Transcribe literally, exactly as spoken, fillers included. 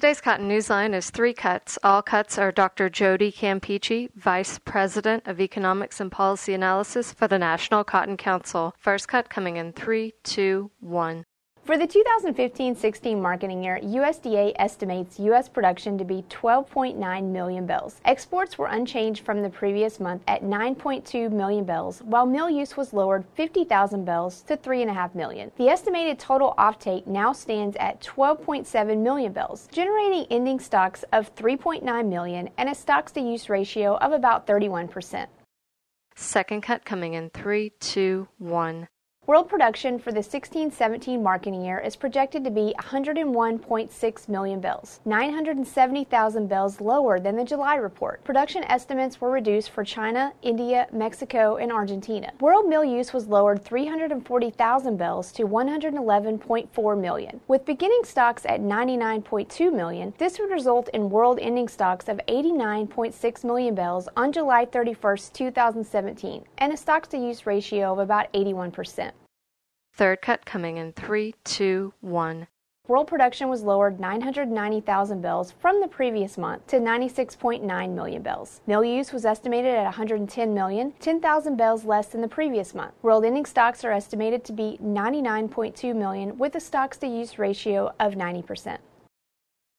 Today's Cotton Newsline is three cuts. All cuts are Doctor Jody Campeachy, Vice President of Economics and Policy Analysis for the National Cotton Council. First cut coming in three, two, one. For the two thousand fifteen sixteen marketing year, U S D A estimates U S production to be twelve point nine million bales. Exports were unchanged from the previous month at nine point two million bales, while mill use was lowered fifty thousand bales to three point five million. The estimated total offtake now stands at twelve point seven million bales, generating ending stocks of three point nine million and a stocks-to-use ratio of about thirty-one percent. Second cut coming in three, two, one. World production for the sixteen seventeen marketing year is projected to be one hundred one point six million bales, nine hundred seventy thousand bales lower than the July report. Production estimates were reduced for China, India, Mexico, and Argentina. World mill use was lowered three hundred forty thousand bales to one hundred eleven point four million. With beginning stocks at ninety-nine point two million, this would result in world ending stocks of eighty-nine point six million bales on July thirty-first, two thousand seventeen, and a stocks-to-use ratio of about eighty-one percent. Third cut coming in three, two, one. World production was lowered nine hundred ninety thousand bales from the previous month to ninety-six point nine million bales. Mill use was estimated at one hundred ten million, ten thousand bales less than the previous month. World ending stocks are estimated to be ninety-nine point two million with a stocks-to-use ratio of ninety percent.